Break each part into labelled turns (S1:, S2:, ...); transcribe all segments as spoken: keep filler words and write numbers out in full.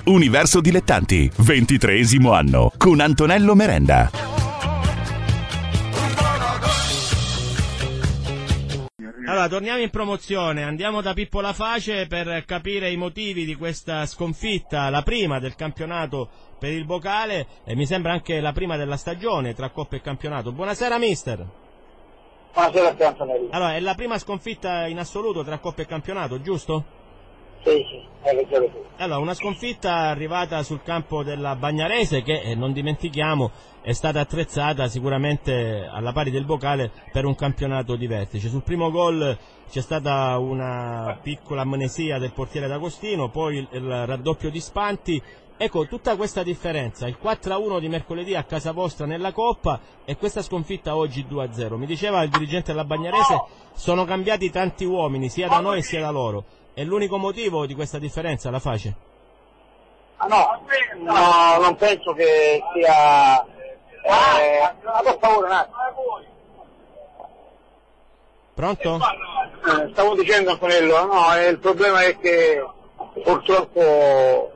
S1: Universo Dilettanti, ventitreesimo anno, con Antonello Merenda.
S2: Allora, torniamo in promozione, andiamo da Pippo Laface per capire i motivi di questa sconfitta, la prima del campionato per il Bocale e mi sembra anche la prima della stagione tra Coppa e campionato. Buonasera mister.
S3: Buonasera Antonello.
S2: Allora, è la prima sconfitta in assoluto tra Coppa e campionato, giusto?
S3: Sì, sì, è leggero tu.
S2: Allora, una sconfitta arrivata sul campo della Bagnarese che, eh, non dimentichiamo, è stata attrezzata sicuramente alla pari del Bocale per un campionato di vertice. Sul primo gol c'è stata una piccola amnesia del portiere D'Agostino, poi il, il raddoppio di Spanti. Ecco, tutta questa differenza, il quattro a uno di mercoledì a casa vostra nella Coppa e questa sconfitta oggi due a zero. Mi diceva il dirigente della Bagnarese, sono cambiati tanti uomini, sia da noi sia da loro. È l'unico motivo di questa differenza, Laface?
S3: Ah no, no, non penso che sia... Eh, per favore un attimo.
S2: Pronto?
S3: Eh, stavo dicendo Antonello, no, eh, il problema è che purtroppo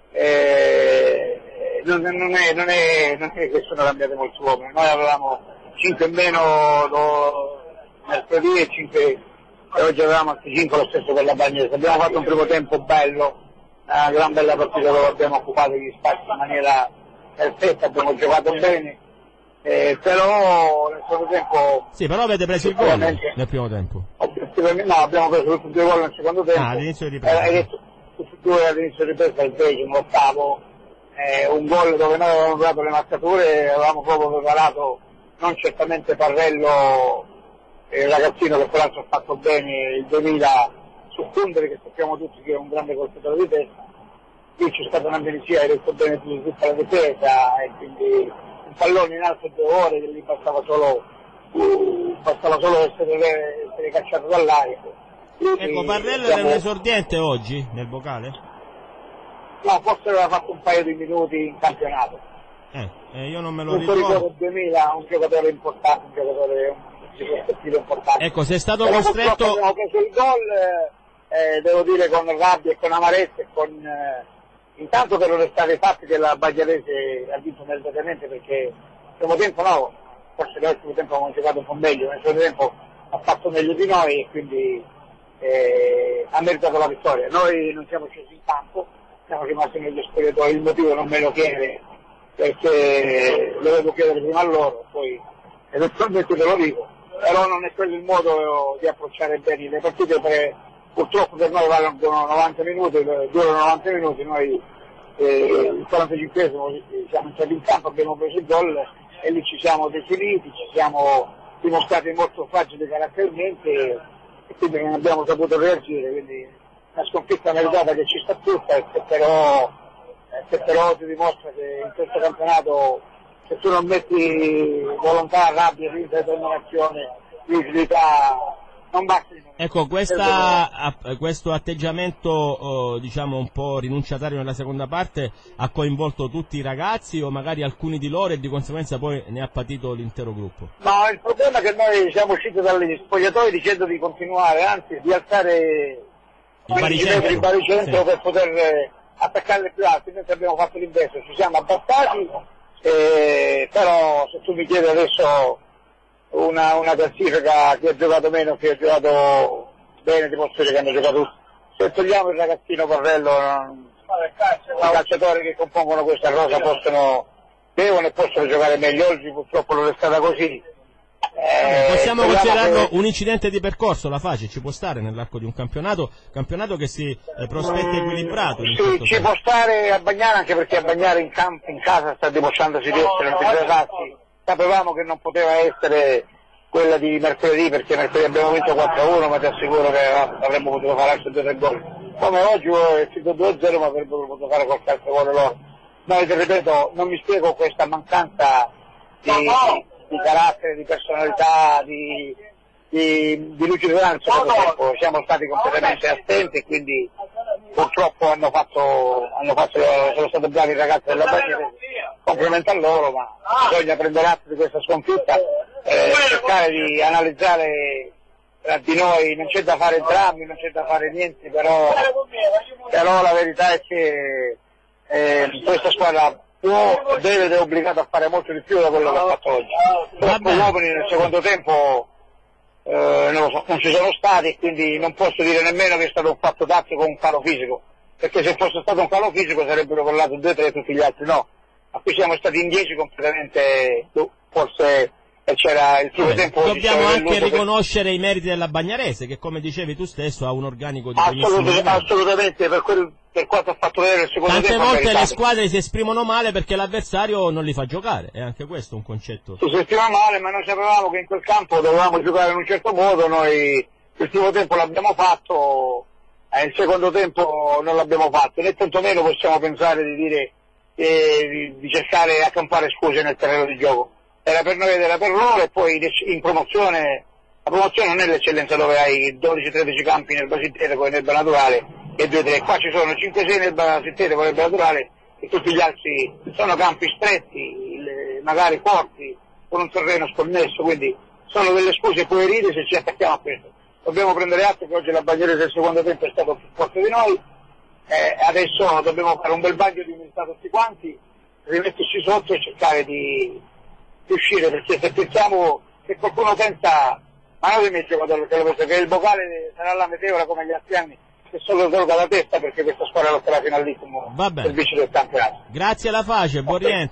S3: eh, non, non, è, non, è, non è che sono cambiati molti uomini, noi avevamo cinque in meno do, mercoledì e cinque e oggi avevamo altri cinque lo stesso per la Bagnese. Abbiamo fatto un primo tempo bello, una gran bella partita dove abbiamo occupato gli spazi in maniera perfetta, abbiamo giocato bene, eh, però nel secondo tempo...
S2: Sì, però avete preso il gol nel primo tempo.
S3: No, abbiamo preso tutti e due gol nel secondo tempo.
S2: Ah, all'inizio di ripresa.
S3: Eh, hai detto, tutti e due all'inizio di ripresa, il decimo, l'ottavo, eh, un gol dove noi avevamo dato le marcature, avevamo proprio preparato, non certamente Parrello, il ragazzino che peraltro ha fatto bene il duemila su Kunderi, che sappiamo tutti che è un grande colpitore di testa. Qui c'è stata una amnesia, hai detto bene tu, di tutta la difesa e quindi un pallone in alto due ore che gli bastava solo uh, bastava solo essere, essere cacciato dall'aria.
S2: Ecco, Parrello era un esordiente oggi nel Bocale?
S3: No, forse aveva fatto un paio di minuti in campionato.
S2: Eh, eh io non me lo
S3: non
S2: ricordo.
S3: ricordo il duemila, un giocatore importante, un giocatore di prospettiva importante.
S2: Ecco, se è stato
S3: Però
S2: costretto...
S3: abbiamo preso il gol, eh, devo dire con rabbia e con amarezza e con... Eh, intanto per l'onestà dei fatti che la Bagliarese ha vinto meritatamente, perché nel primo tempo no, forse nel primo tempo abbiamo giocato un po' meglio, nel secondo tempo ha fatto meglio di noi e quindi eh, ha meritato la vittoria. Noi non siamo scesi in campo, siamo rimasti negli spogliatoi, il motivo non me lo chiede perché lo devo chiedere prima a loro, poi eventualmente te lo dico, però non è quello il modo di approcciare bene le partite, perché purtroppo per noi valgono novanta minuti, durano novanta minuti, noi eh, il quarantacinquesimo siamo entrati in campo, abbiamo preso il gol e lì ci siamo definiti, ci siamo dimostrati molto fragili caratterialmente e quindi non abbiamo saputo reagire, quindi una sconfitta meritata che ci sta tutta e che però, eh, che però ti dimostra che in questo campionato se tu non metti volontà, rabbia, determinazione, rigidità, non basta.
S2: Ecco, questa, questo atteggiamento oh, diciamo un po' rinunciatario nella seconda parte ha coinvolto tutti i ragazzi o magari alcuni di loro e di conseguenza poi ne ha patito l'intero gruppo?
S3: No, il problema è che noi siamo usciti dagli spogliatoi dicendo di continuare, anzi di alzare
S2: il baricentro,
S3: il baricentro
S2: sì,
S3: per poter attaccare più alti, mentre abbiamo fatto l'inverso, ci siamo abbassati, eh, però se tu mi chiedi adesso una, una classifica, chi ha giocato meno, chi ha giocato bene, ti posso dire che hanno giocato tutti. Se togliamo il ragazzino Parrello, i calciatori che compongono questa cosa possono, devono e possono giocare meglio. Oggi purtroppo non è stata così.
S2: Eh, possiamo considerarlo che... un incidente di percorso, Laface, ci può stare nell'arco di un campionato, campionato che si eh, prospetta equilibrato.
S3: Sì, ci senso. Può stare a Bagnara, anche perché a Bagnara in, camp- in casa sta dimostrandosi di essere un dei ragazzi. Sapevamo che non poteva essere quella di mercoledì, perché mercoledì abbiamo vinto quattro a uno, ma ti assicuro che avremmo potuto fare altri due tre gol. Come oggi è finito due a zero, ma avrebbero potuto fare qualche altro gol loro. No, ti ripeto, non mi spiego questa mancanza di, di carattere, di personalità, di, di, di lungimiranza. Siamo stati completamente assenti e quindi purtroppo hanno fatto, hanno fatto, sono stati bravi i ragazzi della Bagnarese, complimenti a loro, ma bisogna prendere atto di questa sconfitta, eh, cercare di analizzare tra di noi, non c'è da fare drammi, non c'è da fare niente, però, però la verità è che eh, questa squadra può, deve ed è obbligata a fare molto di più da quello che ha fatto oggi. Troppo uomini nel secondo tempo eh, non lo so, non ci sono stati, e quindi non posso dire nemmeno che è stato un fatto tattico o un calo fisico, perché se fosse stato un calo fisico sarebbero crollati due tre, tutti gli altri no. Ma qui siamo stati in dieci completamente, forse c'era il primo tempo.
S2: Dobbiamo anche riconoscere per... i meriti della Bagnarese, che come dicevi tu stesso ha un organico di
S3: Assolut- assolutamente, per, quel, per quanto ha fatto vedere il secondo
S2: Tante
S3: tempo.
S2: Tante volte
S3: meritato.
S2: le squadre si esprimono male perché l'avversario non li fa giocare, è anche questo un concetto.
S3: Si esprime male, ma noi sapevamo che in quel campo dovevamo giocare in un certo modo, noi il primo tempo l'abbiamo fatto, e il secondo tempo non l'abbiamo fatto, né tantomeno possiamo pensare di dire eh, di, di cercare di accampare scuse nel terreno di gioco. Era per noi ed era per loro, e poi in promozione, la promozione non è l'eccellenza dove hai dodici tredici campi in erba sintetico e in erba naturale e due tre, qua ci sono cinque sei in erba sintetico e in erba naturale e tutti gli altri sono campi stretti, magari forti, con un terreno sconnesso, quindi sono delle scuse puerili se ci attacchiamo a questo. Dobbiamo prendere atto che oggi la Bagnarese del secondo tempo è stato più forte di noi, eh, adesso dobbiamo fare un bel bagno di umiltà tutti quanti, rimetterci sotto e cercare di uscire, perché se pensiamo, se qualcuno pensa, ma non mi giocatori che lo penso, che il vocale sarà la meteora come gli altri anni, che solo tolga la testa perché questa squadra lotterà fino all'ultimo
S2: del
S3: vice del campionato.
S2: Grazie alla Face, buon rientro.